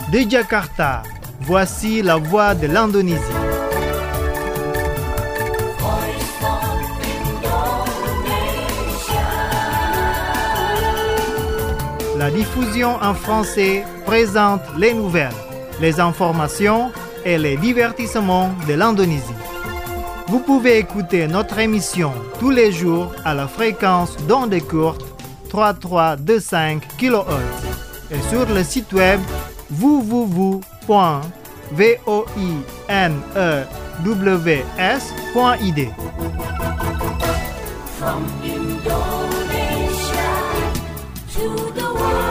De Jakarta, voici la voix de l'Indonésie. La diffusion en français présente les nouvelles, les informations et les divertissements de l'Indonésie. Vous pouvez écouter notre émission tous les jours à la fréquence d'ondes courtes 3325 kHz et sur le site web www.voinews.id. From Indonesia to the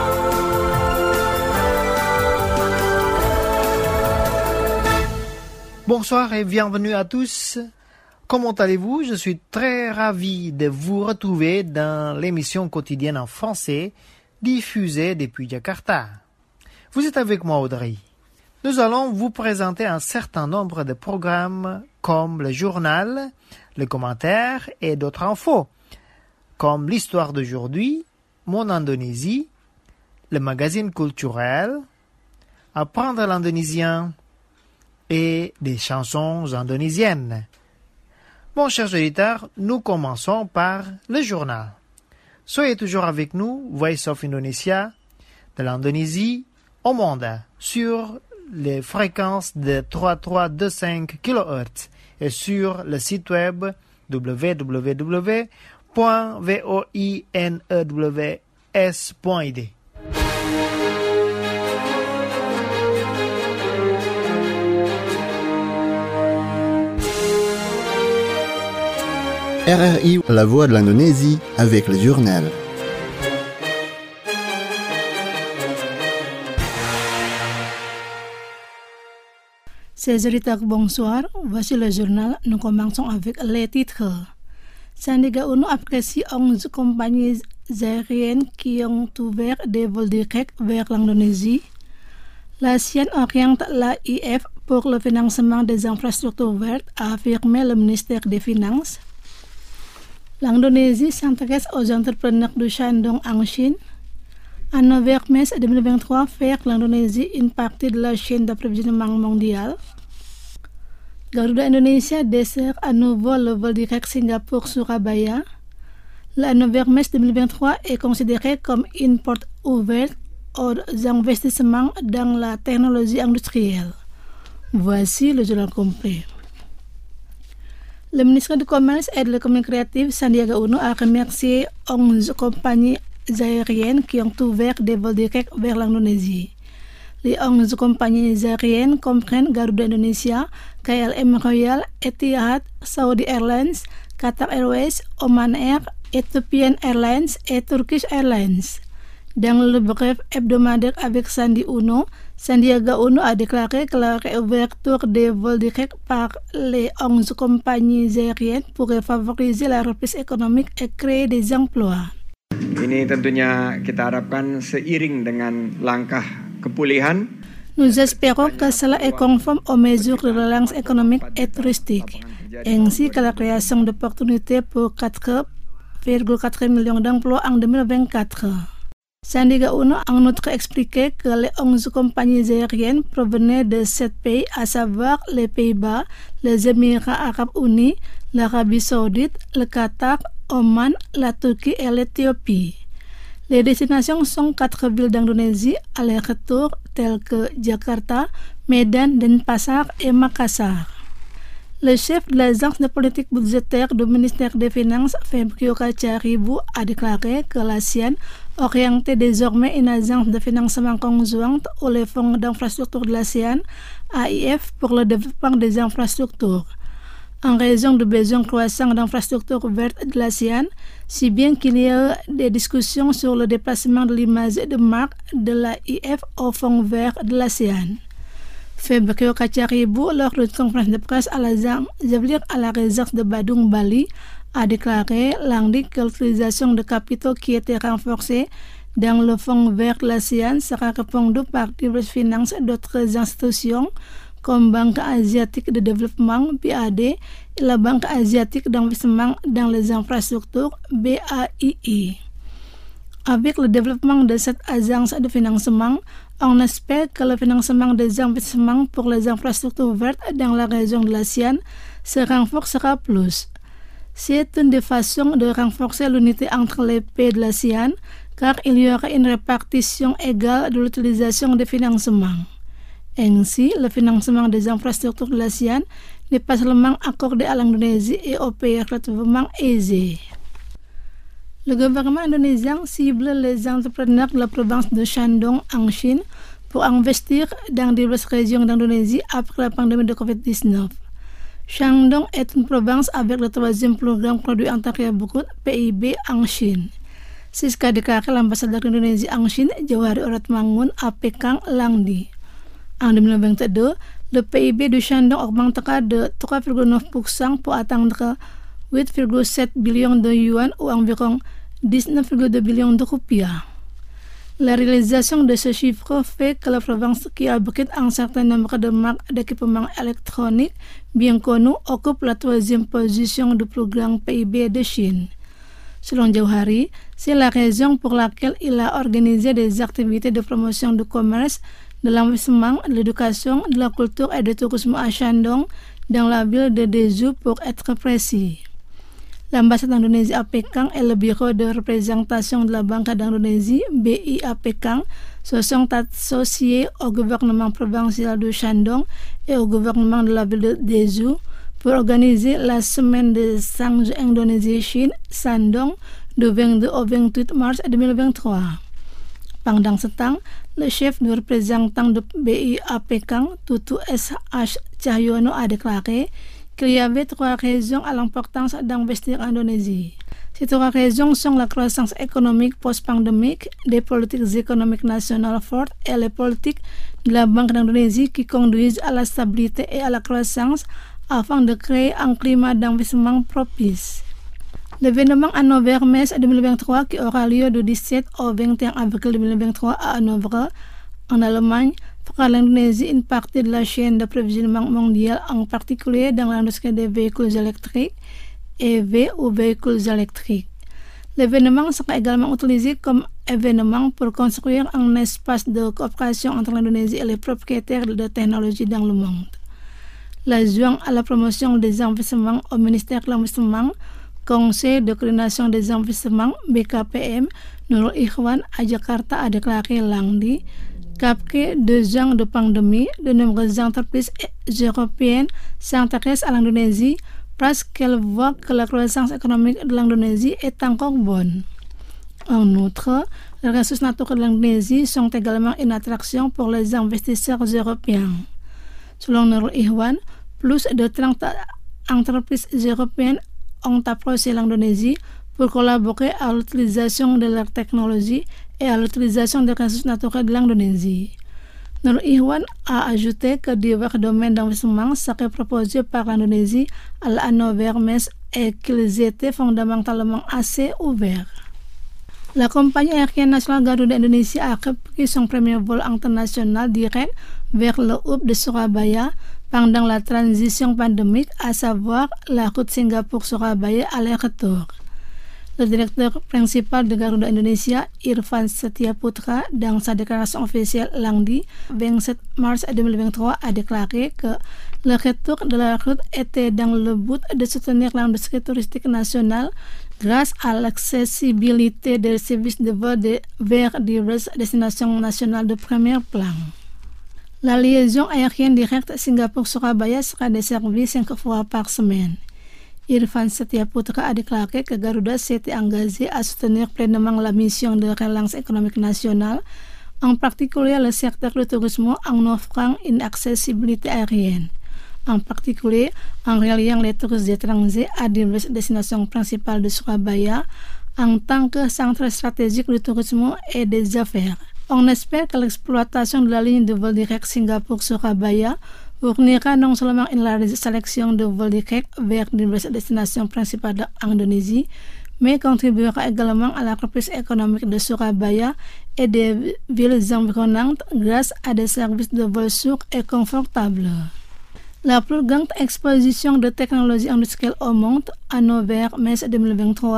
Bonsoir et bienvenue à tous. Comment allez-vous? Je suis très ravi de vous retrouver dans l'émission quotidienne en français diffusée depuis Jakarta. Vous êtes avec moi, Audrey. Nous allons vous présenter un certain nombre de programmes comme le journal, le commentaire et d'autres infos, comme l'histoire d'aujourd'hui, Mon Indonésie, le magazine culturel, Apprendre l'indonésien et des chansons indonésiennes. Bon, chers auditeurs, nous commençons par le journal. Soyez toujours avec nous, Voice of Indonesia, de l'Indonésie au monde, sur les fréquences de 3325 kHz et sur le site web www.voinews.id. RRI, la voix de l'Indonésie, avec le journal. Chers auditeurs, bonsoir. Voici le journal. Nous commençons avec les titres. Sandiaga Uno apprécie 11 compagnies aériennes qui ont ouvert des vols directs vers l'Indonésie. L'ASEAN oriente l'AIF pour le financement des infrastructures vertes, a affirmé le ministère des Finances. L'Indonésie s'intéresse aux entrepreneurs du Shandong en Chine. En novembre 2023, faire l'Indonésie une partie de la chaîne d'approvisionnement mondiale. Garuda Indonesia dessert à nouveau le vol direct Singapour-Surabaya. Le novembre 2023 est considéré comme une porte ouverte aux investissements dans la technologie industrielle. Voici le journal complet. Le ministre du Commerce et de l'économie créative, Sandiaga Uno, a remercié 11 compagnies aériennes qui ont ouvert des vols directs vers l'Indonésie. Les 11 compagnies aériennes comprennent Garuda Indonesia, KLM Royal, Etihad, Saudi Airlines, Qatar Airways, Oman Air, Ethiopian Airlines et Turkish Airlines. Dans le bref hebdomadaire avec Sandi Uno, Sandiaga Uno a déclaré que la réouverture des vols directs par les 11 compagnies aériennes pourrait favoriser la reprise économique et créer des emplois. Ini tentunya kita harapkan seiring dengan langkah kepulihan. Nous espérons que cela est conforme aux mesures de relance économique et touristique, ainsi que la création d'opportunités pour 4,4 millions d'emplois en 2024. Sandiaga Uno a en outre expliqué que les 11 compagnies aériennes provenaient de 7 pays, à savoir les Pays-Bas, les Émirats Arabes Unis, l'Arabie Saoudite, le Qatar, Oman, la Turquie et l'Éthiopie. Les destinations sont 4 villes d'Indonésie aller-retour telles que Jakarta, Medan, Denpasar et Makassar. Le chef de l'agence de politique budgétaire du ministère des Finances, Febrio Kacaribu, a déclaré que l'ASEAN orientait désormais une agence de financement conjointe ou les fonds d'infrastructure de l'ASEAN, AIF, pour le développement des infrastructures. En raison du besoin croissant d'infrastructures vertes de l'ASEAN, si bien qu'il y a des discussions sur le déplacement de l'image de marque de l'AIF au fonds vert de l'ASEAN. Febrio Kacaribu, lors d'une conférence de presse à la résidence de Badung, Bali, a déclaré lundi que l'utilisation de capitaux qui étaient renforcés dans le fonds vert de l'ASEAN sera répondue par diverses finances d'autres institutions comme Banque asiatique de développement, BAD, et la Banque asiatique d'investissement dans les infrastructures, BAII. Avec le développement de cette agence de financement, on espère que le financement des investissements pour les infrastructures vertes dans la région de l'ASEAN se renforcera plus. C'est une des façons de renforcer l'unité entre les pays de l'ASEAN, car il y aura une répartition égale de l'utilisation des financements. Ainsi, le financement des infrastructures de l'ASEAN n'est pas seulement accordé à l'Indonésie et aux pays relativement aisés. Le gouvernement indonésien cible les entrepreneurs de la province de Shandong en Chine pour investir dans diverses régions d'Indonésie après la pandémie de Covid-19. Shandong est une province avec le troisième plus grand produit intérieur brut PIB en Chine. C'est ce qu'a déclaré l'ambassadeur d'Indonésie en Chine, Jawahari Oratmangun, à Pékin lundi. En 2022, le PIB de Shandong augmentera de 3,9% pour atteindre 8,7 billions de yuan ou environ 19,2 billions de rupiah. La réalisation de ce chiffre fait que la province qui abrite un certain nombre de marques d'équipements électroniques bien connues occupe la troisième position du plus grand PIB de Chine. Selon Jawahari, c'est la raison pour laquelle il a organisé des activités de promotion du commerce, de l'investissement, de l'éducation, de la culture et du tourisme à Shandong, dans la ville de Dezhou pour être précis. L'ambassade d'Indonésie à Pékin et le bureau de représentation de la Banque d'Indonésie, BI à Pékin, se sont associés au gouvernement provincial de Shandong et au gouvernement de la ville de Dezhou pour organiser la semaine de échange Indonésie-Chine, Shandong, du 22 au 28 mars 2023. Pendant ce temps, le chef du représentant de BI à Pékin, Tutu S.H. Cahyono, a déclaré qu'il y avait 3 raisons à l'importance d'investir en Indonésie. Ces 3 raisons sont la croissance économique post-pandémique, des politiques économiques nationales fortes et les politiques de la Banque d'Indonésie qui conduisent à la stabilité et à la croissance afin de créer un climat d'investissement propice. L'événement Hannover Messe 2023 qui aura lieu du 17 au 21 avril 2023 à Hannover, en Allemagne, fera l'Indonésie une partie de la chaîne d'approvisionnement mondiale, en particulier dans l'industrie des véhicules électriques, EV ou véhicules électriques. L'événement sera également utilisé comme événement pour construire un espace de coopération entre l'Indonésie et les propriétaires de technologies dans le monde. L'adjoint à la promotion des investissements au ministère de l'Investissement, Conseil de coordination des investissements BKPM, Nurul Ikhwan à Jakarta a déclaré lundi qu'après 2 ans de pandémie, de nombreuses entreprises européennes s'intéressent à l'Indonésie parce qu'elles voient que la croissance économique de l'Indonésie est encore bonne. En outre, les ressources naturelles de l'Indonésie sont également une attraction pour les investisseurs européens. Selon Nurul Ikhwan, plus de 30 entreprises européennes ont approché l'Indonésie pour collaborer à l'utilisation de leur technologie et à l'utilisation des ressources naturelles de l'Indonésie. Nurul Ikhwan a ajouté que divers domaines d'investissement seraient proposés par l'Indonésie à la Hannover Messe et qu'ils étaient fondamentalement assez ouverts. La compagnie aérienne nationale Garuda Indonesia a repris son premier vol international direct vers le hub de Surabaya pendant la transition pandémique, à savoir la route Singapour-Surabaya aller-retour. Le directeur principal de Garuda Indonesia, Irfan Setiaputra, dans sa déclaration officielle lundi 27 mars 2023, a déclaré que le retour de la route était dans le but de soutenir l'industrie touristique nationale grâce à l'accessibilité des services de vol vers diverses destinations nationales de premier plan. La liaison aérienne directe Singapour-Surabaya sera desservie 5 fois par semaine. Irfan Setiaputra a déclaré que Garuda s'était engagé à soutenir pleinement la mission de relance économique nationale, en particulier le secteur du tourisme, en offrant une accessibilité aérienne, en particulier en reliant les touristes étrangers à diverses destinations principales de Surabaya en tant que centre stratégique du tourisme et des affaires. On espère que l'exploitation de la ligne de vol direct Singapour-Surabaya fournira non seulement une large sélection de vols directs vers diverses destinations principales d'Indonésie, mais contribuera également à la reprise économique de Surabaya et des villes environnantes grâce à des services de vol sûrs et confortables. La plus grande exposition de technologie industrielle au monde, Hannover Messe 2023,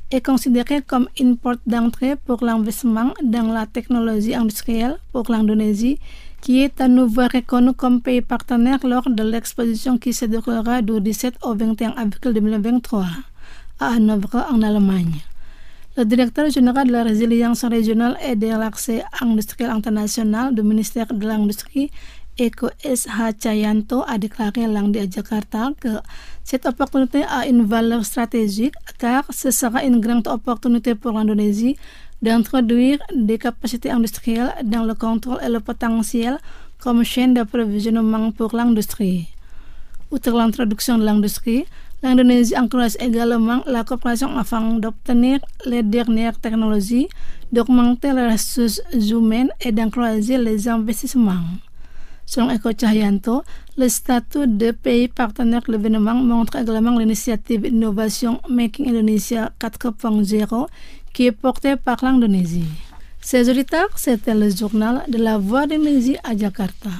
est considéré comme une porte d'entrée pour l'investissement dans la technologie industrielle pour l'Indonésie, qui est à nouveau reconnu comme pays partenaire lors de l'exposition qui se déroulera du 17 au 21 avril 2023 à Hanovre en Allemagne. Le directeur général de la résilience régionale et de l'accès industriel international du ministère de l'Industrie, Eko S.H. Cayanto, a déclaré lundi à Jakarta que cette opportunité a une valeur stratégique car ce sera une grande opportunité pour l'Indonésie d'introduire des capacités industrielles dans le contrôle et le potentiel comme chaîne d'approvisionnement pour l'industrie. Outre l'introduction de l'industrie, l'Indonésie encourage également la coopération afin d'obtenir les dernières technologies, d'augmenter les ressources humaines et d'encourager les investissements. Selon Eko Cahyanto, le statut de pays partenaire de l'événement montre également l'initiative Innovation Making Indonesia 4.0 qui est portée par l'Indonésie. Ces auditeurs, c'était le journal de la Voix d'Indonésie à Jakarta.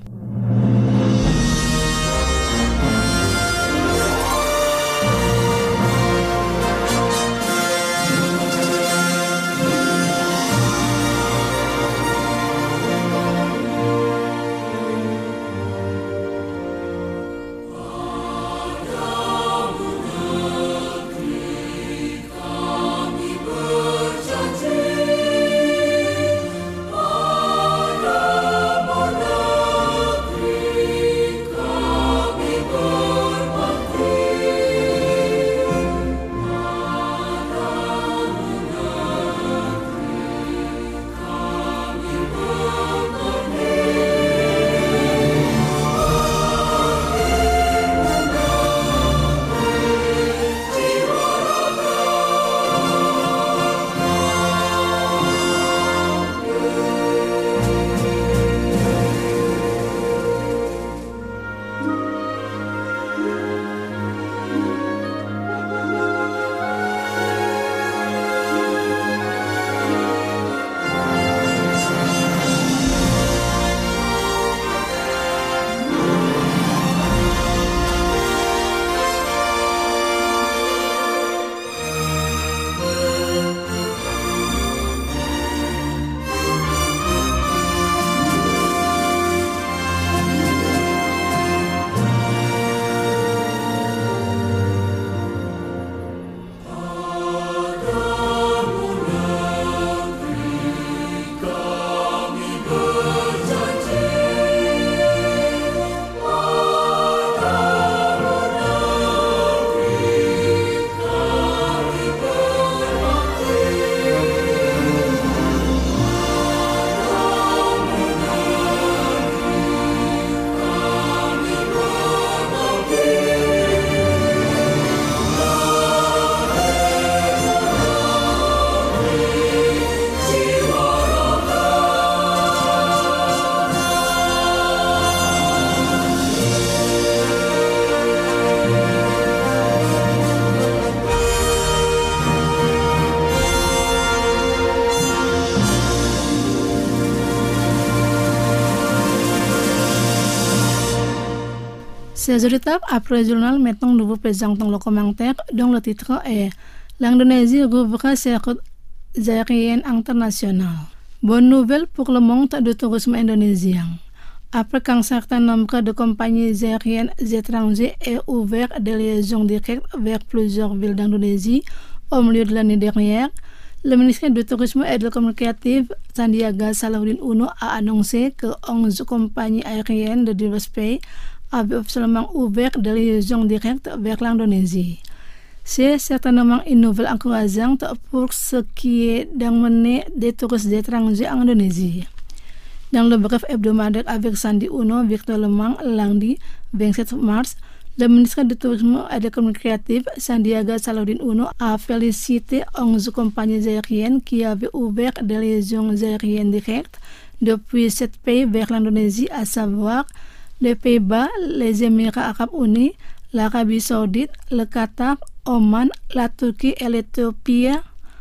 Ces auditeurs, après le journal, maintenant nous vous présentons le commentaire dont le titre est L'Indonésie rouvre ses routes aériennes internationales. Bonne nouvelle pour le monde du tourisme indonésien. Après qu'un certain nombre de compagnies aériennes étrangères aient ouvert des liaisons directes vers plusieurs villes d'Indonésie au milieu de l'année dernière, le ministère du Tourisme et de la Communication, Sandiaga Salahuddin Uno, a annoncé que 11 compagnies aériennes de divers pays avaient officiellement ouvert des liaisons directes vers l'Indonésie. C'est certainement une nouvelle encourageante pour ce qui est d'emmener des touristes étrangers en Indonésie. Dans le bref hebdomadaire avec Sandi Uno virtuellement lundi 27 mars, le ministre du Tourisme et de la Communication, Sandiaga Salahuddin Uno, a félicité 11 compagnies aériennes qui avaient ouvert des liaisons aériennes directes depuis 7 pays vers l'Indonésie, à savoir les Pays-Bas, les Émirats arabes unis, l'Arabie saoudite, le Qatar, Oman, la Turquie et l'Éthiopie,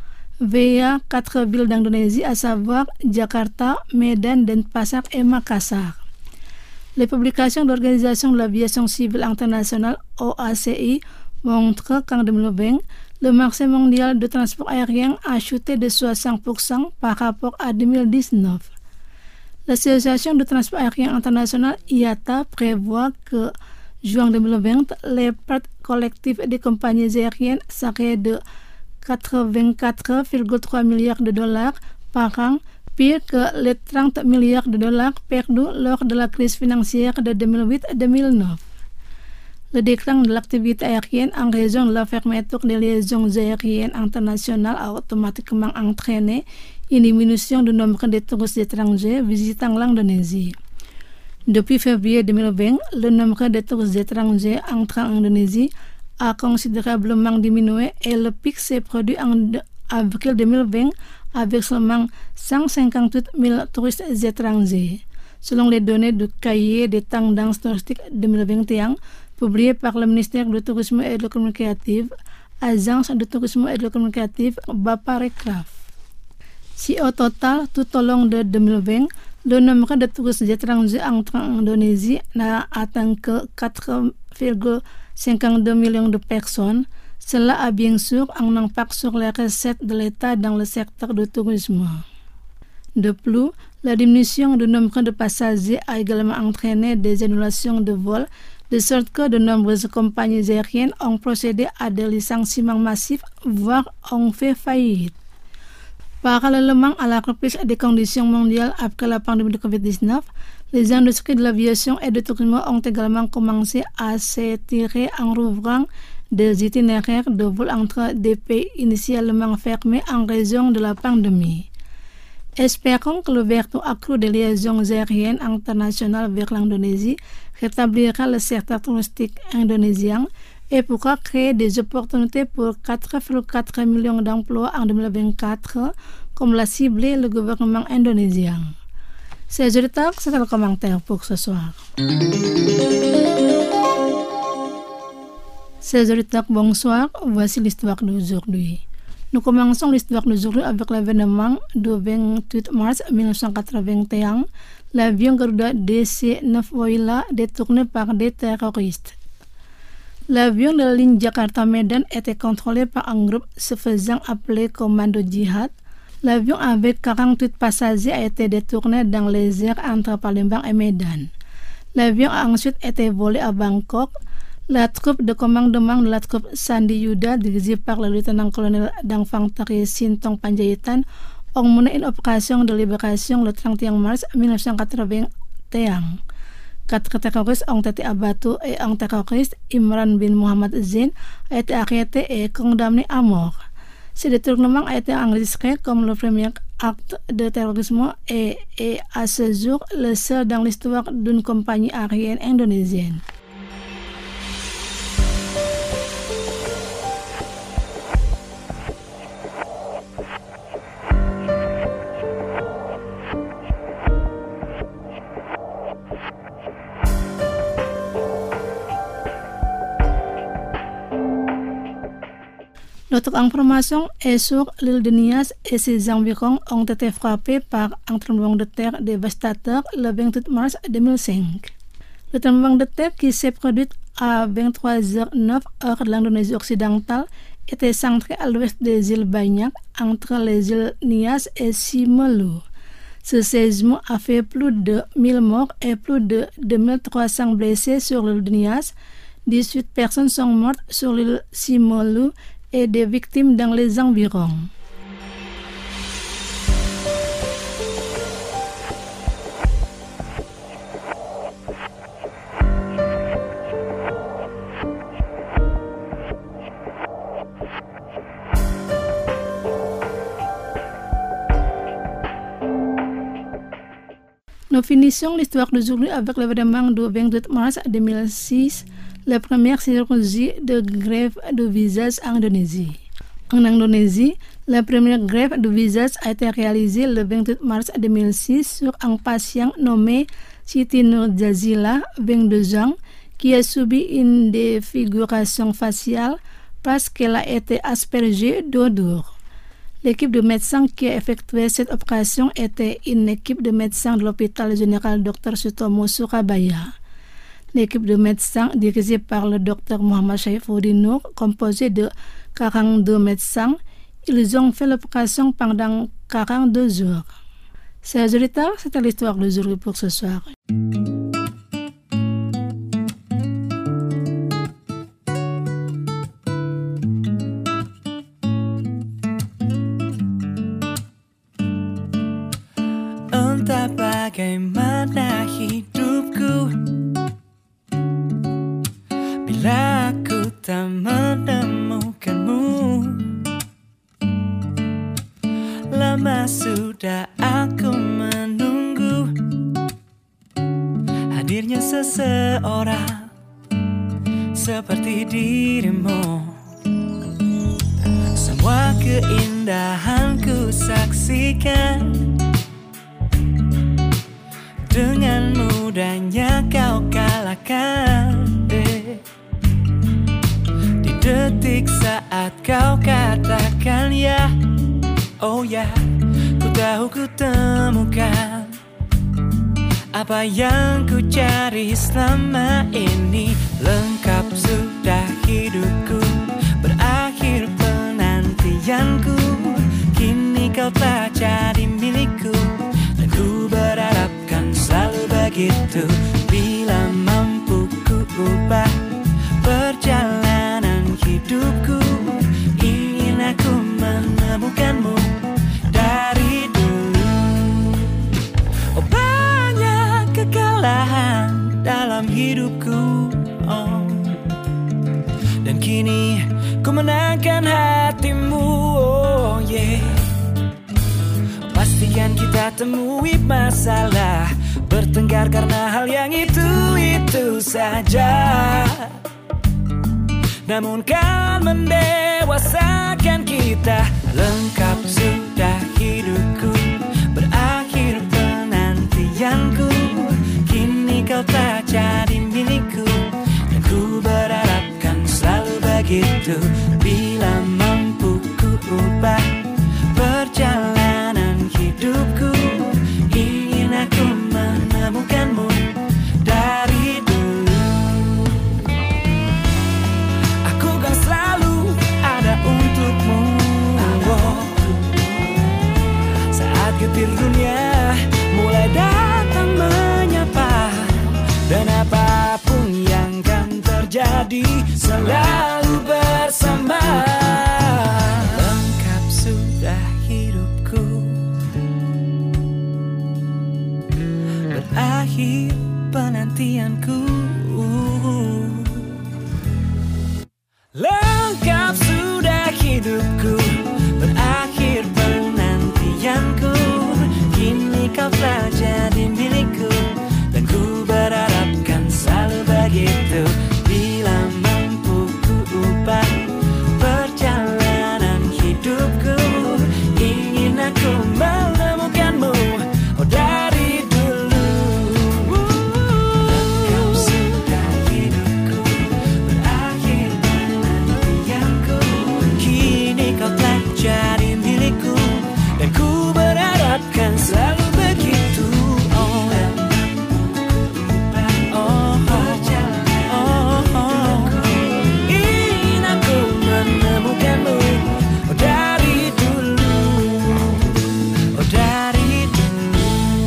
via 4 villes d'Indonésie, à savoir Jakarta, Medan, Denpasar et Makassar. Les publications de l'Organisation de l'aviation civile internationale OACI montre qu'en 2020, le marché mondial de transport aérien a chuté de 60% par rapport à 2019. L'Association de transport aérien international IATA prévoit que juin 2020, les pertes collectives des compagnies aériennes seraient de 84,3 milliards de dollars par an, pire que les 30 milliards de dollars perdus lors de la crise financière de 2008-2009. Le déclin de l'activité aérienne en raison de la fermeture des liaisons aériennes internationales a automatiquement entraîné une diminution du nombre de touristes étrangers visitant l'Indonésie. Depuis février 2020, le nombre de touristes étrangers entrant en Indonésie a considérablement diminué et le pic s'est produit en avril 2020 avec seulement 158 000 touristes étrangers. Selon les données du cahier des tendances touristiques 2021, publié par le ministère du Tourisme et de l'économie créative, agence de tourisme et de l'économie créative Baparekraf. Si au total, tout au long de 2020, le nombre de touristes étrangers entrant en Indonésie n'a atteint que 4,52 millions de personnes, cela a bien sûr un impact sur les recettes de l'État dans le secteur du tourisme. De plus, la diminution du nombre de passagers a également entraîné des annulations de vols, de sorte que de nombreuses compagnies aériennes ont procédé à des licenciements massifs, voire ont fait faillite. Parallèlement à la reprise des conditions mondiales après la pandémie de Covid-19, les industries de l'aviation et du tourisme ont également commencé à s'étirer en rouvrant des itinéraires de vol entre des pays initialement fermés en raison de la pandémie. Espérons que l'ouverture accrue des liaisons aériennes internationales vers l'Indonésie rétablira le secteur touristique indonésien et pourra créer des opportunités pour 4,4 millions d'emplois en 2024, comme l'a ciblé le gouvernement indonésien. Chers auditeurs, c'est le commentaire pour ce soir. Chers auditeurs, bonsoir, voici l'histoire d'aujourd'hui. Nous commençons l'histoire d'aujourd'hui avec l'événement du 28 mars 1981, l'avion Garuda DC-9 Woyla détourné par des terroristes. L'avion de la ligne Jakarta-Medan était contrôlé par un groupe se faisant appeler Commando Jihad. L'avion avec 48 passagers a été détourné dans les airs entre Palembang et Medan. L'avion a ensuite été volé à Bangkok. La troupe de commandement de la troupe Sandi Yuda, dirigée par le lieutenant-colonel d'infanterie Sintong Panjaitan, ont mené une opération de libération le 31 mars 1981. 4 terroristes ont été abattus et un terroriste, Imran bin Muhammad Zain, a été arrêté et condamné à mort. Ce détournement a été enregistré comme le premier acte de terrorisme et est à ce jour le seul dans l'histoire d'une compagnie aérienne indonésienne. Notre information est sur l'île de Nias et ses environs ont été frappés par un tremblement de terre dévastateur le 28 mars 2005. Le tremblement de terre qui s'est produit à 23h09 heure de l'Indonésie occidentale était centré à l'ouest des îles Banyak, entre les îles Nias et Simelu. Ce séisme a fait plus de 1000 morts et plus de 2300 blessés sur l'île de Nias. 18 personnes sont mortes sur l'île Simelu et des victimes dans les environs. Nous finissons l'histoire d'aujourd'hui avec l'événement du 28 mars 2006, la première chirurgie de greffe de visage en Indonésie. En Indonésie, la première greffe de visage a été réalisée le 28 mars 2006 sur un patient nommé Siti Nurjazila, 22 ans, qui a subi une défiguration faciale parce qu'elle a été aspergée d'eau dure. L'équipe de médecins qui a effectué cette opération était une équipe de médecins de l'hôpital général Dr. Sutomo Surabaya. L'équipe de médecins dirigée par le docteur Mohamed Saifuddin Nour, composée de 42 médecins, ils ont fait l'opération pendant 42 jours. Chers auditeurs, c'était l'histoire du jour pour ce soir. Entah bagaimana hidupku bila aku tak menemukanmu. Lama sudah aku menunggu hadirnya seseorang seperti dirimu. Semua keindahan ku saksikan, dengan mudahnya kau kalahkan. Di detik saat kau katakan ya, oh ya, ku tahu ku temukan apa yang ku cari selama ini. Lengkap sudah hidupku, berakhir penantianku. Kini kau telah jadi milikku, dan ku berharapkan selalu begitu. Bila mampu ku ubah perjalanan hidupku, ingin aku menemukanmu dari dulu. Oh, banyak kekalahan dalam hidupku, oh. Dan kini ku menangkan hatimu, oh yeah. Pastikan kita temui masalah, bertengkar karena hal yang itu saja. Namun kan mendewasakan kita. Lengkap sudah hidupku, berakhir penantianku. Kini kau tak jadi milikku, dan ku berharapkan selalu begitu. Bila mampu ku ubah perjalanan hidupku, ingin aku menemukanmu dari dulu. Aku kan selalu ada untukmu, oh. Saat getir dunia mulai datang menyapa, dan apapun yang kan terjadi selalu bersama. Lengkap sudah hidupku, berakhir penantianku. Lengkap sudah hidupku, berakhir penantianku. Kini kau telah jadi milikku, dan ku berharapkan selalu begitu. Bila mampu ku ubah perjalanan hidupku, ingin aku menemukanmu, oh dari dulu. Lengkap sudah hidupku, berakhir penantianku. Kini kau telah jadi milikku, dan ku berharapkan selalu begitu. Ingin aku menemukanmu, oh dari dulu, oh dari dulu.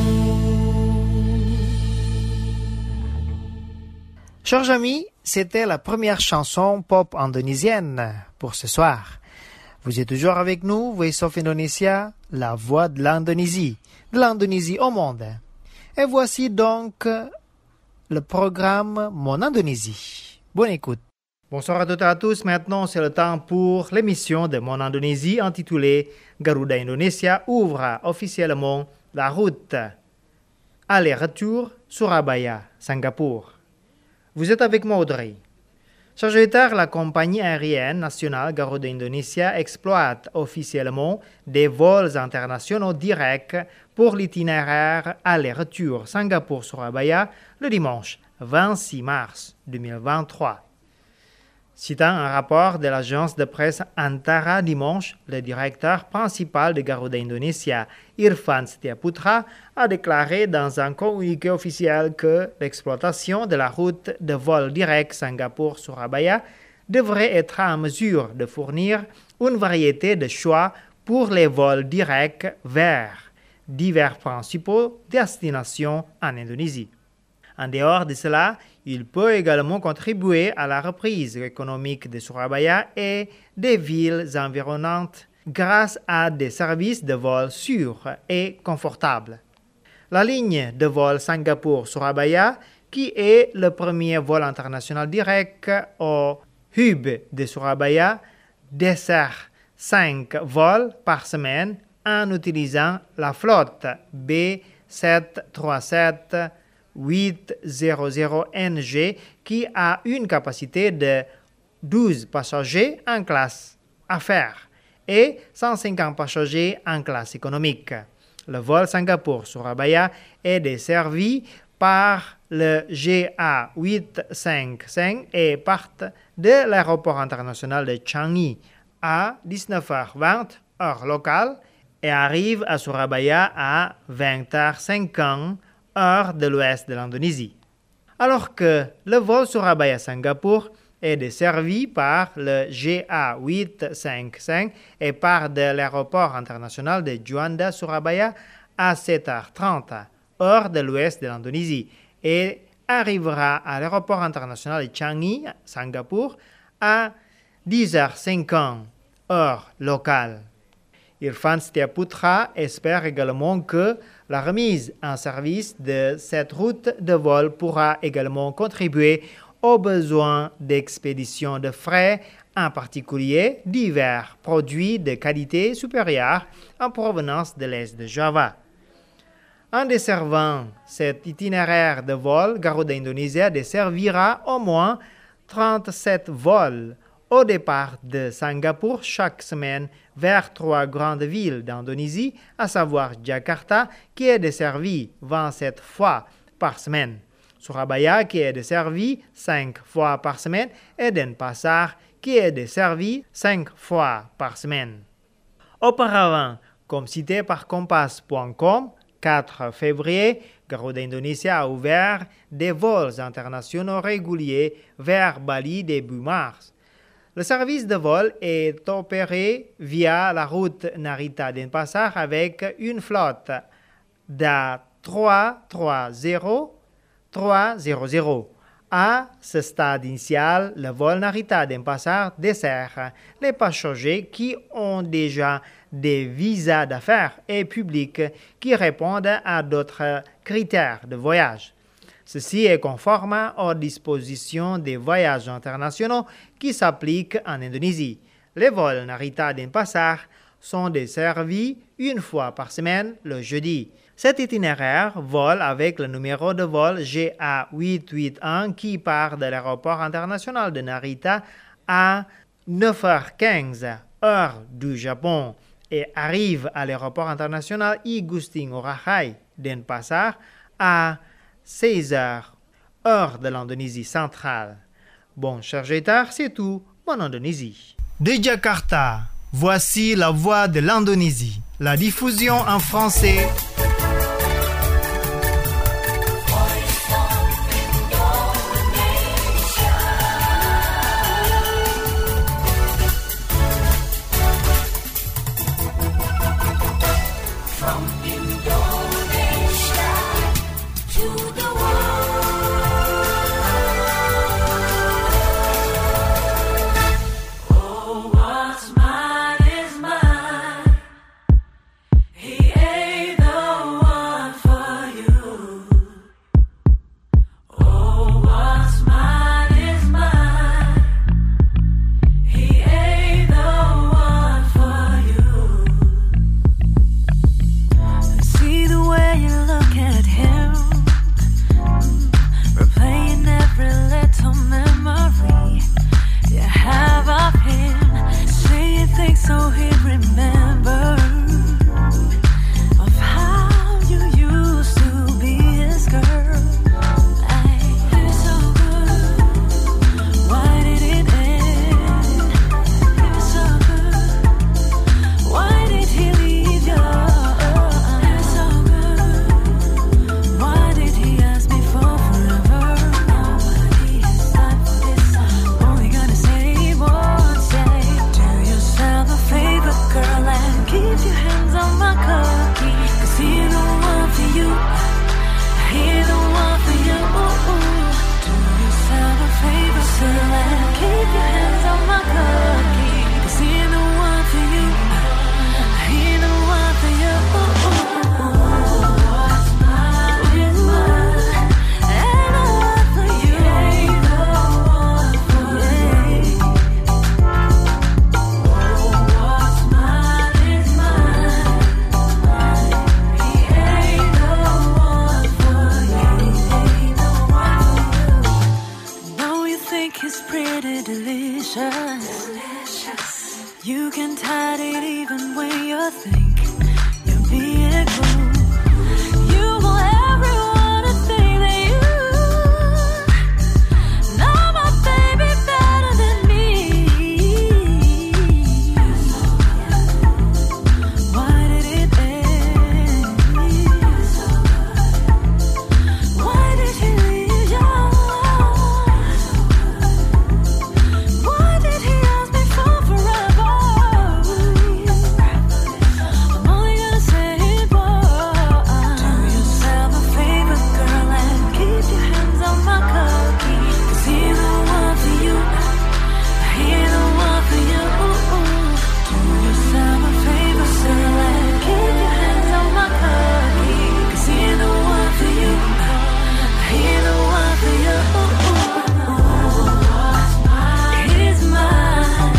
Chers amis, c'était la première chanson pop indonésienne pour ce soir. Vous êtes toujours avec nous, Voice of Indonesia, la voix de l'Indonésie au monde. Et voici donc le programme Mon Indonésie. Bonne écoute. Bonsoir à toutes et à tous. Maintenant, c'est le temps pour l'émission de Mon Indonésie intitulée Garuda Indonesia ouvre officiellement la route aller-retour Surabaya, Singapour. Vous êtes avec moi, Audrey. Chers auditeurs, la compagnie aérienne nationale Garuda Indonesia exploite officiellement des vols internationaux directs pour l'itinéraire aller-retour Singapour-Surabaya le dimanche 26 mars 2023. Citant un rapport de l'agence de presse Antara dimanche, le directeur principal de Garuda Indonesia, Irfan Setiaputra, a déclaré dans un communiqué officiel que l'exploitation de la route de vol direct Singapour-Surabaya devrait être en mesure de fournir une variété de choix pour les vols directs vers divers principaux destinations en Indonésie. En dehors de cela, il peut également contribuer à la reprise économique de Surabaya et des villes environnantes grâce à des services de vol sûrs et confortables. La ligne de vol Singapour-Surabaya, qui est le premier vol international direct au hub de Surabaya, dessert 5 vols par semaine en utilisant la flotte B737-800NG qui a une capacité de 12 passagers en classe affaires et 150 passagers en classe économique. Le vol Singapour-Surabaya est desservi par le GA855 et part de l'aéroport international de Changi à 19h20 heure locale et arrive à Surabaya à 20h50 heure de l'ouest de l'Indonésie. Alors que le vol Surabaya-Singapour est desservi par le GA855 et part de l'aéroport international de Juanda-Surabaya à 7h30 heure de l'ouest de l'Indonésie et arrivera à l'aéroport international de Changi, Singapour, à 10h50 heure locale. Irfan Setiaputra espère également que la remise en service de cette route de vol pourra également contribuer aux besoins d'expédition de frais, en particulier divers produits de qualité supérieure en provenance de l'est de Java. En desservant cet itinéraire de vol, Garuda Indonesia desservira au moins 37 vols au départ de Singapour chaque semaine vers 3 grandes villes d'Indonésie, à savoir Jakarta, qui est desservie 27 fois par semaine, Surabaya, qui est desservie 5 fois par semaine, et Denpasar, qui est desservie 5 fois par semaine. Auparavant, comme cité par Kompas.com, 4 février, Garuda Indonesia a ouvert des vols internationaux réguliers vers Bali début mars. Le service de vol est opéré via la route Narita-Denpasar avec une flotte d'A330-300. À ce stade initial, le vol Narita-Denpasar dessert les passagers qui ont déjà des visas d'affaires et publics qui répondent à d'autres critères de voyage. Ceci est conforme aux dispositions des voyages internationaux qui s'appliquent en Indonésie. Les vols Narita-Denpasar sont desservis une fois par semaine le jeudi. Cet itinéraire vole avec le numéro de vol GA881 qui part de l'aéroport international de Narita à 9h15 heure du Japon et arrive à l'aéroport international Igusti Ngurah Rai Denpasar à 16h heure de l'Indonésie centrale. Bon, chers auditeurs, c'est tout en Indonésie. De Jakarta, voici la voix de l'Indonésie. La diffusion en français. What's mine is mine. He ain't the You can hide it even when you think you're being cool. You want everyone to think that you know my baby better than me. Why did it end? Why did he leave your life? Why did he ask me for forever? I'm only gonna say it once. Do yourself a favor, girl, and keep your hands on my cookie. 'Cause he's the one for you. He's the one for you. Do yourself a favor, girl, and keep your hands on my cookie. 'Cause he's the one for you. He's the one for you. He's mine.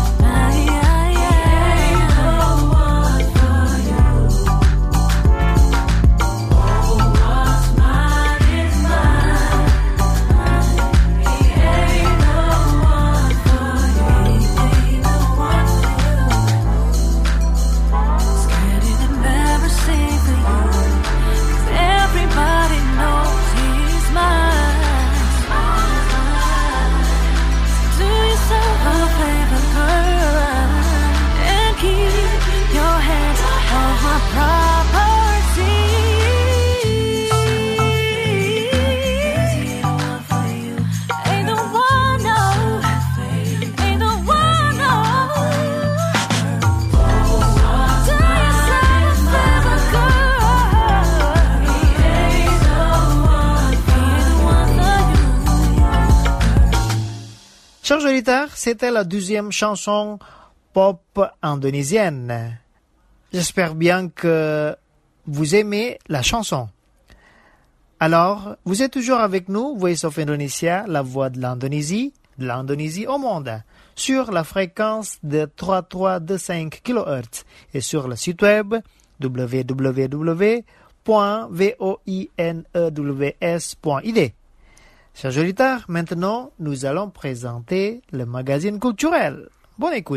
Everybody knows he's mine. Do yourself a favor, girl, and keep your hands off my property. Ain't the one, no. Ain't the one, no. Do yourself a favor, girl. He's the one for you. Chers auditeurs, c'était la 12e chanson pop indonésienne. J'espère bien que vous aimez la chanson. Alors, vous êtes toujours avec nous, Voice of Indonesia, la voix de l'Indonésie au monde, sur la fréquence de 3325 kHz et sur le site web www.voinews.id. Chers auditeurs, maintenant, nous allons présenter le magazine culturel. Bonne écoute.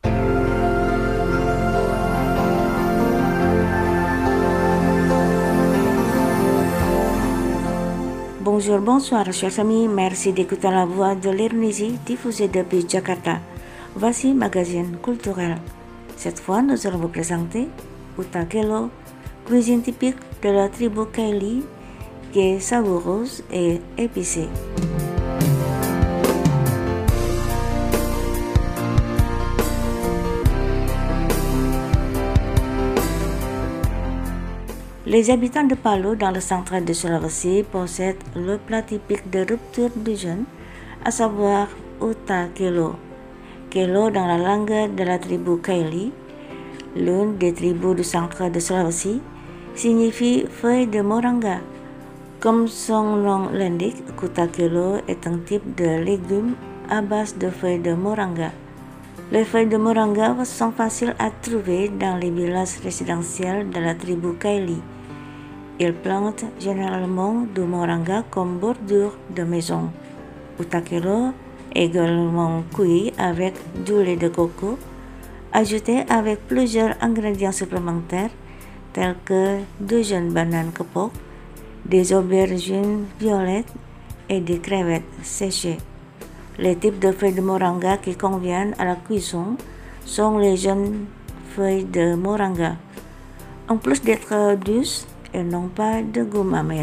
Bonjour, bonsoir, chers amis. Merci d'écouter la voix de l'Indonésie diffusée depuis Jakarta. Voici magazine culturel. Cette fois, nous allons vous présenter Utakelo, cuisine typique de la tribu Kaili, qui est savoureuse et épicée. Les habitants de Palu, dans le centre de Sulawesi, possèdent le plat typique de rupture du jeûne, à savoir Utakelo. Kelo dans la langue de la tribu Kaili, l'une des tribus du centre de Sulawesi, signifie feuille de moranga. Comme son nom l'indique, Utakelo est un type de légume à base de feuilles de moranga. Les feuilles de moranga sont faciles à trouver dans les villages résidentiels de la tribu Kaili. Ils plantent généralement du moranga comme bordure de maison. Utakelo est également cuit avec du lait de coco, ajouté avec plusieurs ingrédients supplémentaires tels que 2 jeunes bananes kepok, des aubergines violettes et des crevettes séchées. Les types de feuilles de moranga qui conviennent à la cuisson sont les jeunes feuilles de moranga, en plus d'être douces, elles n'ont pas de goût amer.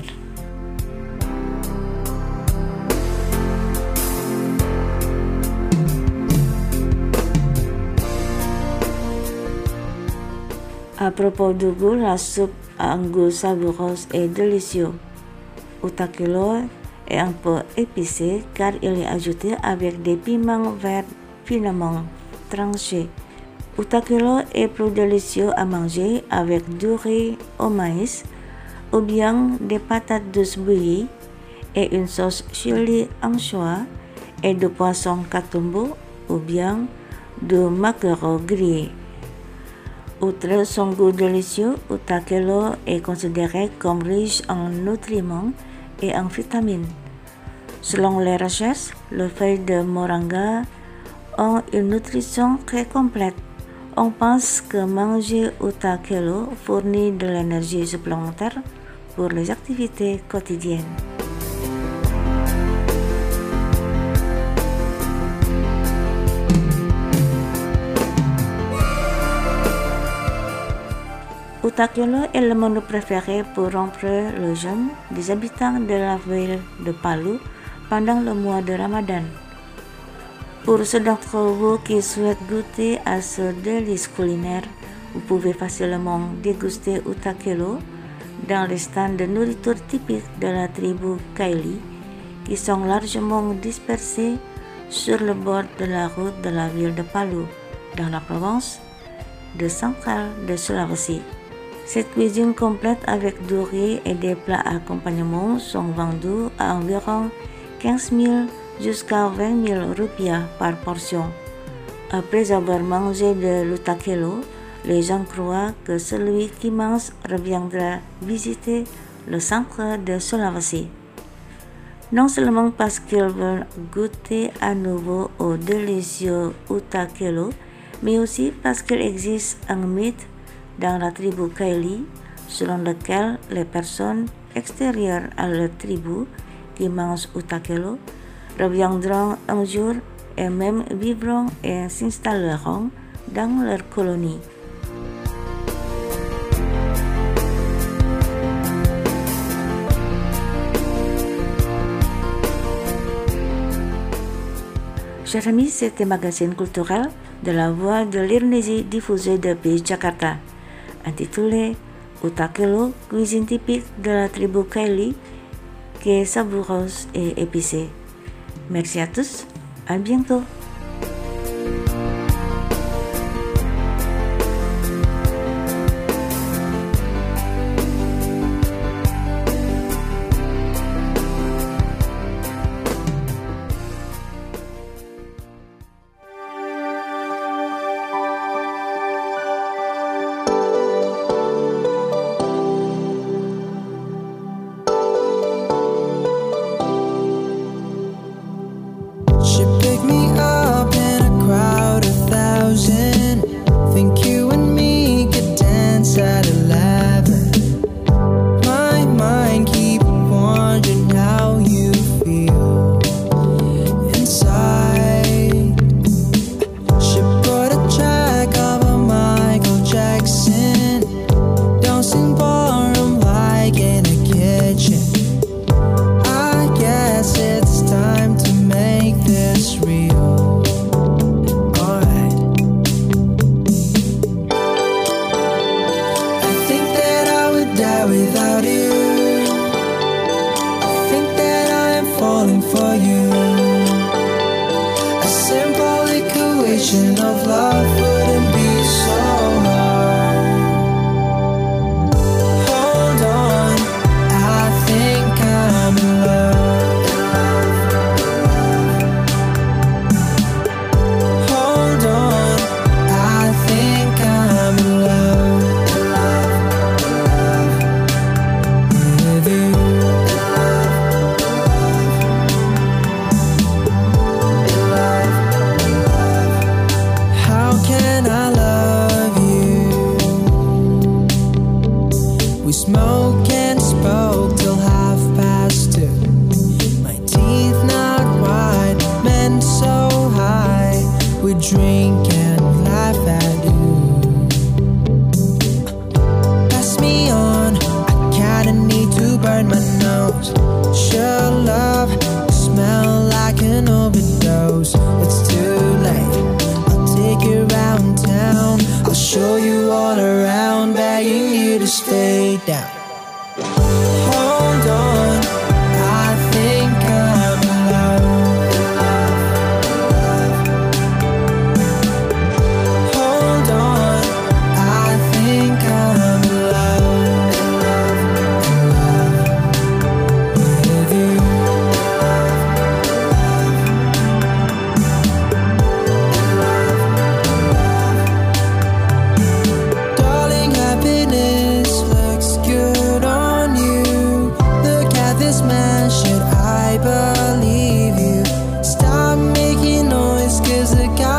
À propos du goût, la soupe a un goût savoureux et délicieux. Utakelo est un peu épicé car il est ajouté avec des piments verts finement tranchés. Utakelo est plus délicieux à manger avec du riz au maïs ou bien des patates douces bouillies et une sauce chili anchois et du poisson katumbu ou bien du maquereau grillé. Outre son goût délicieux, Utakelo est considéré comme riche en nutriments et en vitamines. Selon les recherches, les feuilles de moranga ont une nutrition très complète. On pense que manger utakelo fournit de l'énergie supplémentaire pour les activités quotidiennes. Utakelo est le menu préféré pour rompre le jeûne des habitants de la ville de Palu pendant le mois de Ramadan. Pour ceux d'entre vous qui souhaitent goûter à ce délice culinaire, vous pouvez facilement déguster utakelo dans les stands de nourriture typiques de la tribu Kaili qui sont largement dispersés sur le bord de la route de la ville de Palu, dans la province de centrale de Sulawesi. Cette cuisine complète avec du riz et des plats accompagnements sont vendus à environ 15 000 jusqu'à 20 000 rupiah par portion. Après avoir mangé de l'utakelo, les gens croient que celui qui mange reviendra visiter le centre de Sulawesi. Non seulement parce qu'ils veulent goûter à nouveau au délicieux utakelo, mais aussi parce qu'il existe un mythe dans la tribu Kaili selon lequel les personnes extérieures à la tribu qui mangent utakelo reviendront un jour et même vivront et s'installeront dans leur colonie. Chers amis, c'était magazine culturel de la voix de l'Indonésie diffusée depuis Jakarta, intitulé Utakelo, cuisine typique de la tribu Kaili, qui est savoureuse et épicée. Merci à tous, à bientôt.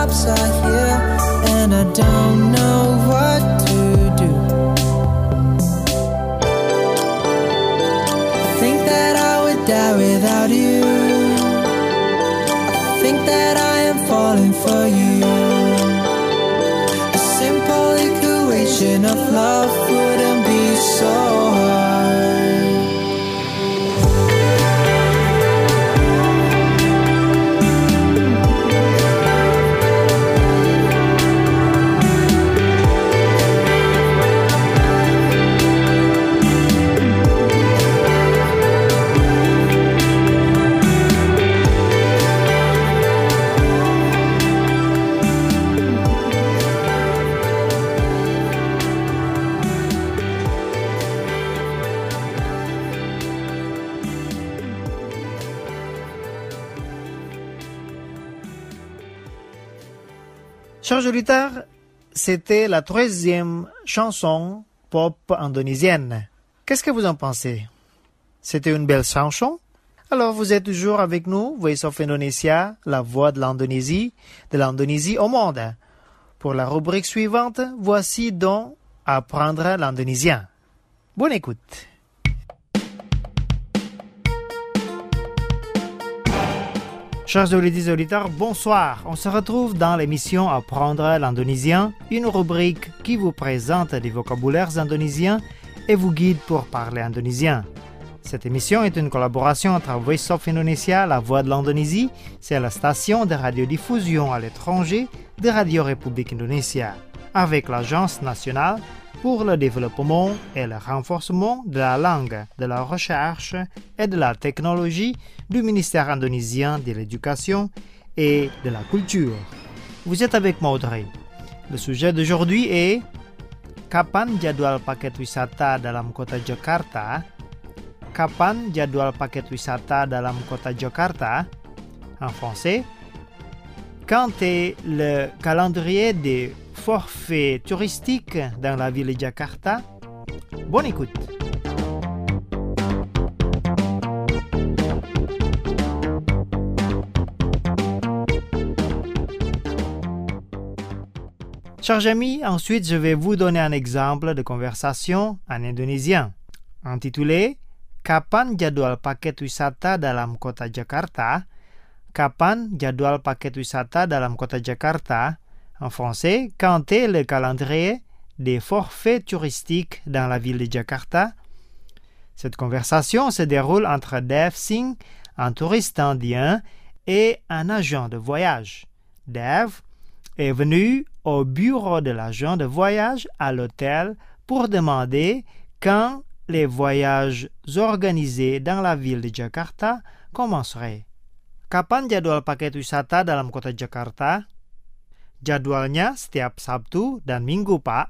cops are here and I don't know what to do. Think that I would die without you. Think that I am falling for you. A simple equation of love wouldn't be so hard. Chers auditeurs, c'était la 13e chanson pop indonésienne. Qu'est-ce que vous en pensez? C'était une belle chanson? Alors vous êtes toujours avec nous, Voice of Indonesia, la voix de l'Indonésie au monde. Pour la rubrique suivante, voici donc Apprendre l'indonésien. Bonne écoute. Chers auditeurs, bonsoir. On se retrouve dans l'émission Apprendre l'indonésien, une rubrique qui vous présente des vocabulaires indonésiens et vous guide pour parler indonésien. Cette émission est une collaboration entre Voice of Indonesia, la voix de l'Indonésie, c'est la station de radiodiffusion à l'étranger de Radio République Indonésia, avec l'Agence nationale pour le développement et le renforcement de la langue, de la recherche et de la technologie du ministère indonésien de l'Éducation et de la Culture. Vous êtes avec Maudrey. Le sujet d'aujourd'hui est Kapan jadwal paket wisata dalam kota Jakarta? Kapan jadwal paket wisata dalam kota Jakarta? En français, quand est le calendrier des forfaits touristiques dans la ville de Jakarta? Bonne écoute. Chers amis, ensuite je vais vous donner un exemple de conversation en indonésien, intitulé Kapan jadwal paket wisata dalam kota Jakarta? Kapan jadwal paket wisata dalam kota Jakarta? En français, quand est le calendrier des forfaits touristiques dans la ville de Jakarta? Cette conversation se déroule entre Dev Singh, un touriste indien, et un agent de voyage. Dev est venu au bureau de l'agent de voyage à l'hôtel pour demander quand les voyages organisés dans la ville de Jakarta commenceraient. Kapan jadwal paket wisata dalam kota Jakarta? Jadwalnya setiap Sabtu dan Minggu, Pak.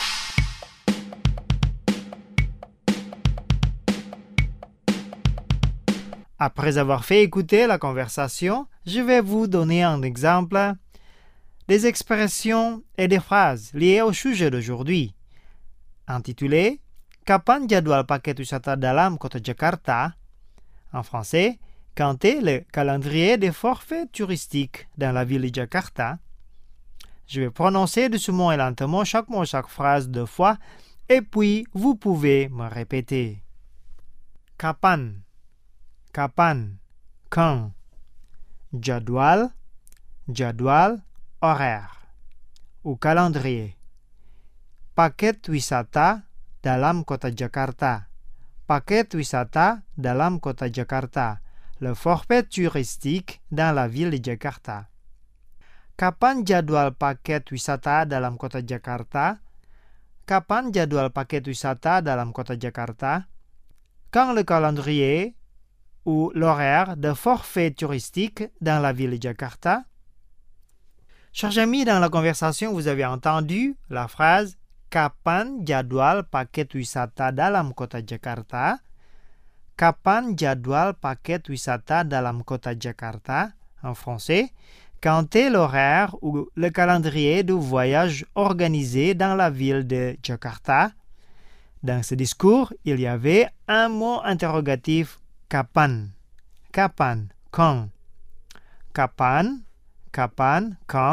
Après avoir fait écouter la conversation, je vais vous donner un exemple des expressions et des phrases liées au sujet d'aujourd'hui, intitulé Kapan jadwal paket wisata dalam kota Jakarta? En français, quand est le calendrier des forfaits touristiques dans la ville de Jakarta? Je vais prononcer doucement et lentement chaque mot, chaque phrase 2 fois, et puis vous pouvez me répéter. Kapan, kapan, quand. Jadwal, jadwal, horaire ou calendrier. Paket wisata dalam kota Jakarta. Paket wisata dalam kota Jakarta. Le forfait touristique dans la ville de Jakarta. Kapan jadwal paket wisata dalam kota Jakarta? Kapan jadwal paket wisata dalam kota Jakarta? Quand le calendrier ou l'horaire de forfait touristique dans la ville de Jakarta? Chers amis, dans la conversation, vous avez entendu la phrase Kapan jadwal paket wisata dalam kota Jakarta? Kapan jadwal paket wisata dalam kota Jakarta? En français, quand est l'horaire ou le calendrier du voyage organisé dans la ville de Jakarta? Dans ce discours, il y avait un mot interrogatif, kapan. Kapan, quand. Kapan, kapan, quand.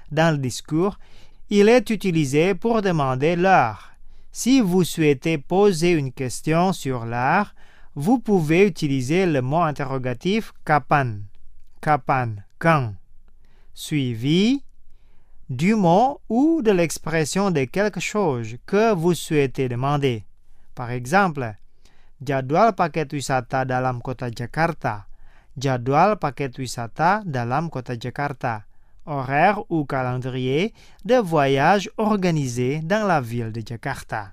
dans le discours, il est utilisé pour demander l'heure. Si vous souhaitez poser une question sur l'heure, vous pouvez utiliser le mot interrogatif kapan, kapan, quand, suivi du mot ou de l'expression de quelque chose que vous souhaitez demander. Par exemple, jadwal paket wisata dalam kota Jakarta. Jadwal paket wisata dalam kota Jakarta. Horaire ou calendrier de voyage organisé dans la ville de Jakarta.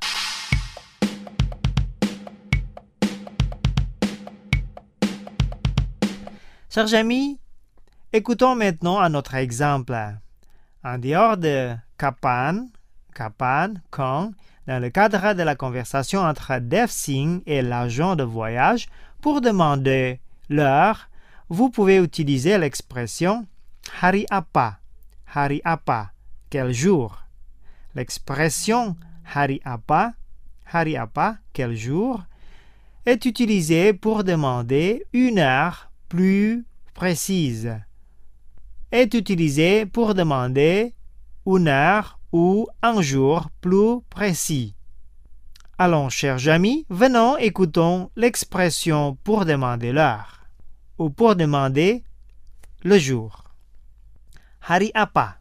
Chers amis, écoutons maintenant un autre exemple. En dehors de kapan, quand, dans le cadre de la conversation entre Dev Singh et l'agent de voyage, pour demander l'heure, vous pouvez utiliser l'expression hari apa, quel jour. L'expression hari apa, quel jour, est utilisée pour demander une heure plus précise. Est utilisée pour demander une heure ou un jour plus précis. Allons, chers amis, venons écoutons l'expression pour demander l'heure ou pour demander le jour. Hari apa,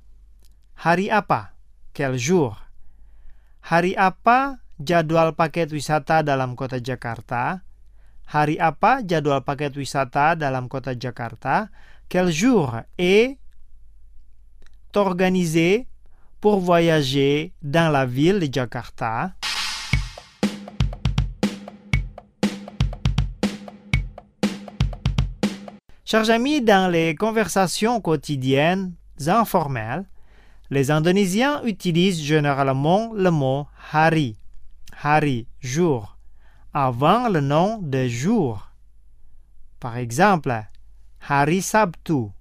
quel jour. Hari apa jadwal paket wisata dalam kota Jakarta? Hari apa jadwal paket wisata dalam kota Jakarta? Quel jour est organisé pour voyager dans la ville de Jakarta? Chers amis, dans les conversations quotidiennes informelles, les Indonésiens utilisent généralement le mot hari, jour, avant le nom de jour. Par exemple, hari Sabtu.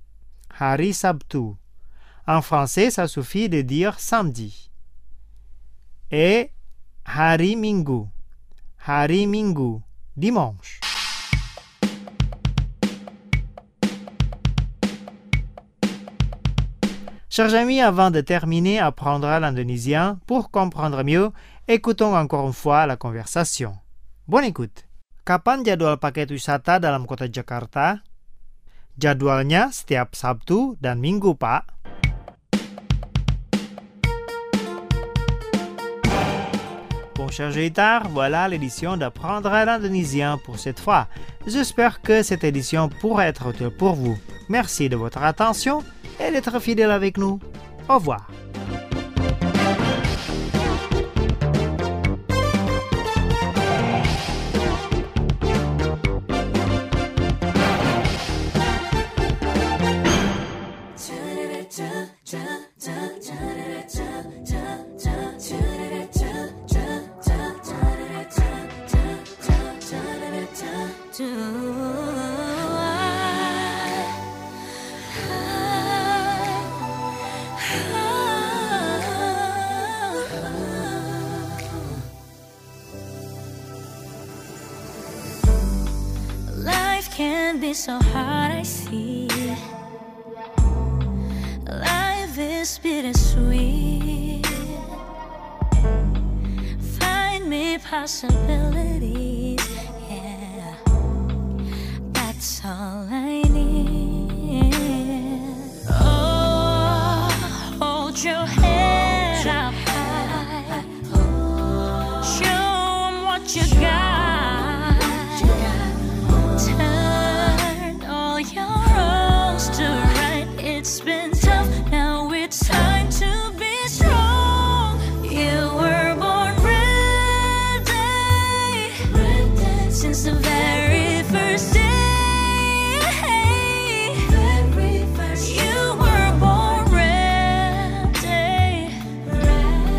En français, ça suffit de dire samedi. Et hari Minggu, dimanche. Chers amis, avant de terminer apprendre l'indonésien, pour comprendre mieux, écoutons encore une fois la conversation. Bonne écoute. Kapan jadwal paket wisata dalam kota Jakarta? Jadwalnya setiap Sabtu dan Minggu, Pak. Bon, chers auditeurs, voilà l'édition d'apprendre l'indonésien pour cette fois. J'espère que cette édition pourra être utile pour vous. Merci de votre attention et d'être fidèle avec nous. Au revoir. Can be so hard, I see. Life is bittersweet. Find me possibilities, yeah. That's all I need. Oh, hold your head up high. Show 'em what you got. It's been tough, now it's time to be strong. You were born ready, since the very first day. You were born ready.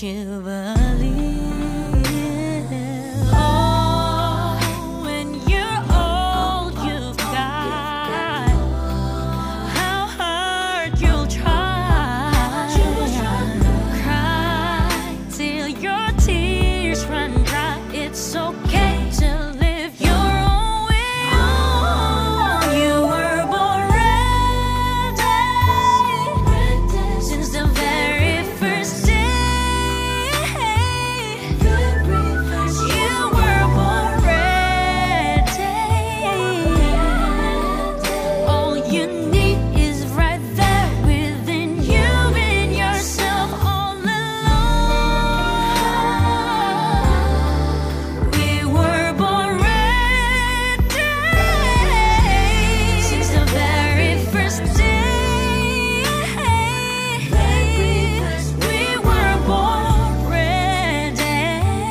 you believe? Oh, when you're old, you've got how hard you'll try. Cry till your tears run dry. It's okay to live your own way. You were born ready since the very first day. You were born ready. All you need is right there within you, in yourself all alone. We were born ready since the very first day. We were born ready.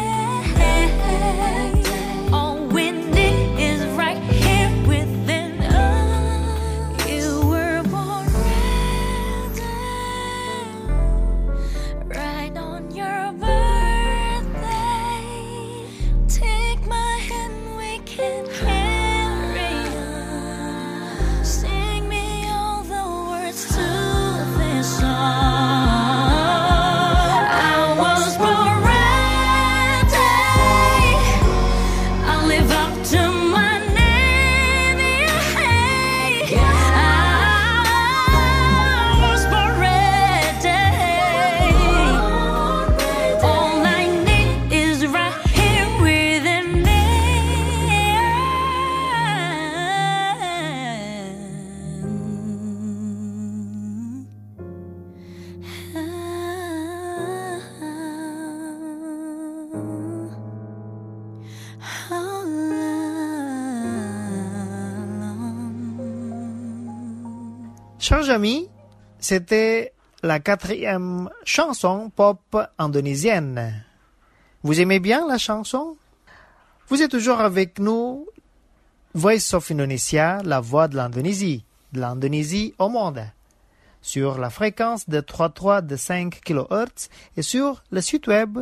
All we need is right here within us. You were born ready, right on your birthday. Take my hand, we can carry on. Sing me all the words to this song. I was born ready. I'll live up to my name. I was born ready. All I need is right here within me. Chers amis, c'était la 4e chanson pop indonésienne. Vous aimez bien la chanson? Vous êtes toujours avec nous, Voice of Indonesia, la voix de l'Indonésie au monde, sur la fréquence de 3,5 kHz et sur le site web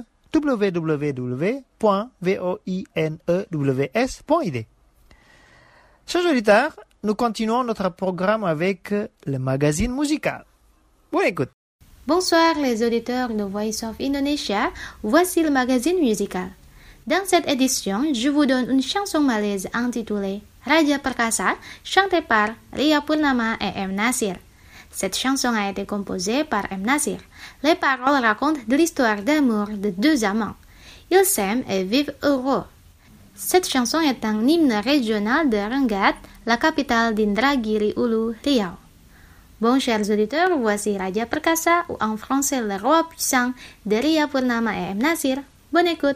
www.voinews.id. Chers auditeurs, nous continuons notre programme avec le magazine musical. Bonne écoute. Bonsoir les auditeurs de Voice of Indonesia, voici le magazine musical. Dans cette édition, je vous donne une chanson malaise intitulée Raja Perkasa, chantée par Ria Purnama et M. Nasir. Cette chanson a été composée par M. Nasir. Les paroles racontent de l'histoire d'amour de deux amants. Ils s'aiment et vivent heureux. Cette chanson est un hymne régional de Rengat, la capitale d'Indragiri Ulu, Riau. Bon, chers auditeurs, voici Raja Perkasa ou en français Le Roi Puissant de Ria Purnama et M. Nasir. Bonne écoute.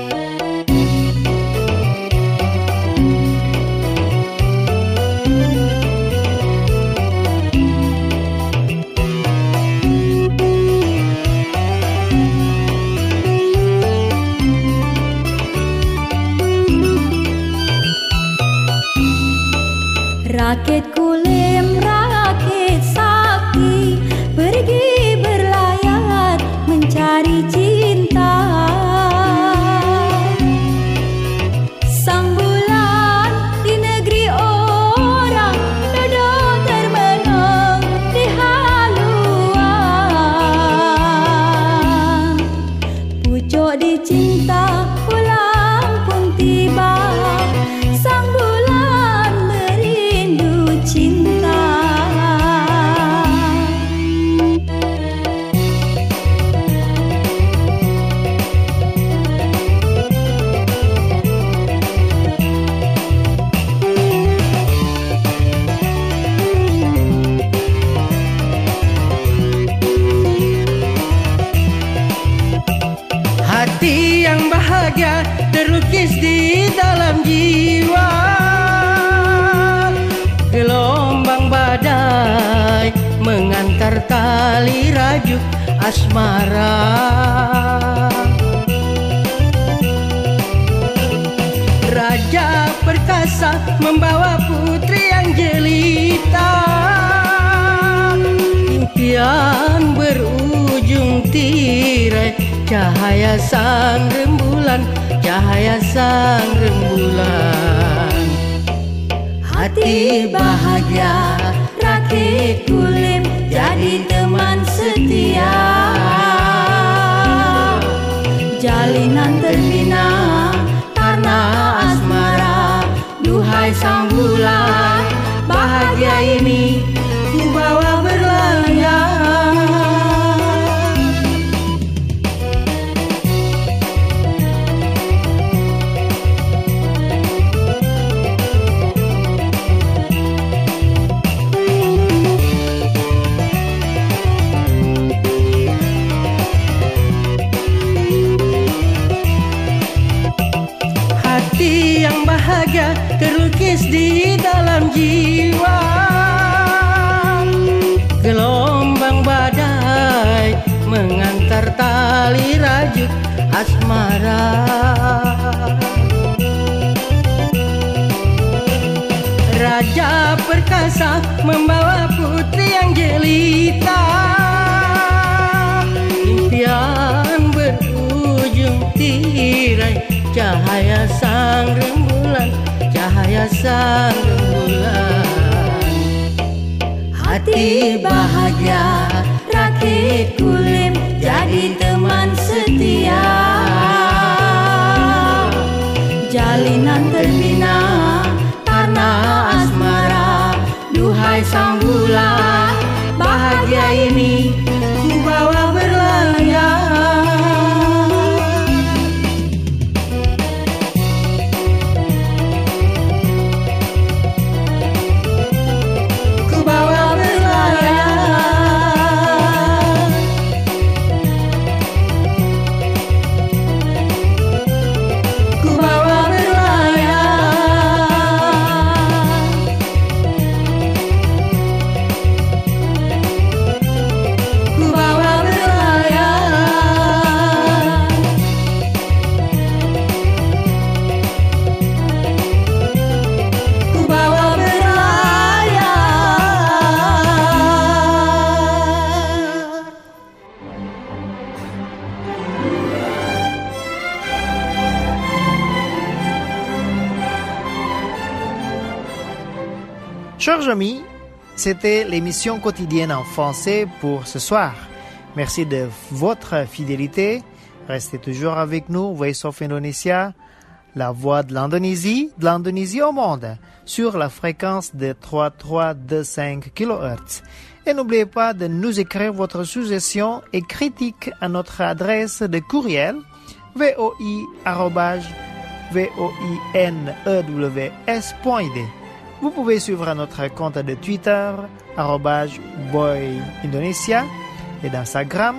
Rakit kulim, rakit sakti, pergi berlayar mencari cinta. Sang bulan di negeri orang, duduk termenung di haluan. Pucuk dicinta, pulang pun tiba. Sang bulan merindu cinta. Hati yang bahagia terlukis di dalam jiwa. Gelombang badai mengantar tali rajuk asmara. Raja perkasa membawa putri yang jelita. Impian berujung tirai cahaya sang rembulan, cahaya sang rembulan. Hati bahagia, rakit kulim, jadi teman setia. Jalinan terbina karena asmara. Duhai sang bulan, bahagia ini ku bawa berlayar. Hati yang bahagia terlukis di dalam jiwa. Gelombang badai mengantar tali rajut asmara. Raja perkasa membawa putri yang jelita. Impian berujung tirai, cahaya sang rembulan, cahaya sang rembulan. Hati bahagia, rakit kulim, jadi teman setia. Jalinan terbina karena asmara. Duhai sang bulan, bahagia ini ku bawa berlayar. Chers amis, c'était l'émission quotidienne en français pour ce soir. Merci de votre fidélité. Restez toujours avec nous, Voice of Indonesia, la voix de l'Indonésie au monde, sur la fréquence de 3325 kHz. Et n'oubliez pas de nous écrire votre suggestion et critique à notre adresse de courriel voi@voinews.id. Vous pouvez suivre notre compte de Twitter @voiindonesia et d'Instagram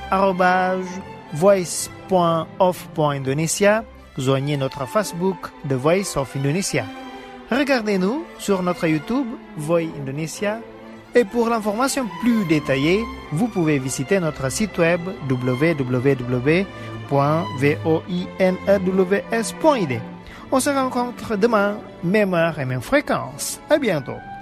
@voice.of.indonesia. Joignez notre Facebook The Voice of Indonesia. Regardez-nous sur notre YouTube Voi Indonesia. Et pour l'information plus détaillée, vous pouvez visiter notre site web www.voinews.id. On se rencontre demain, même heure et même fréquence. À bientôt.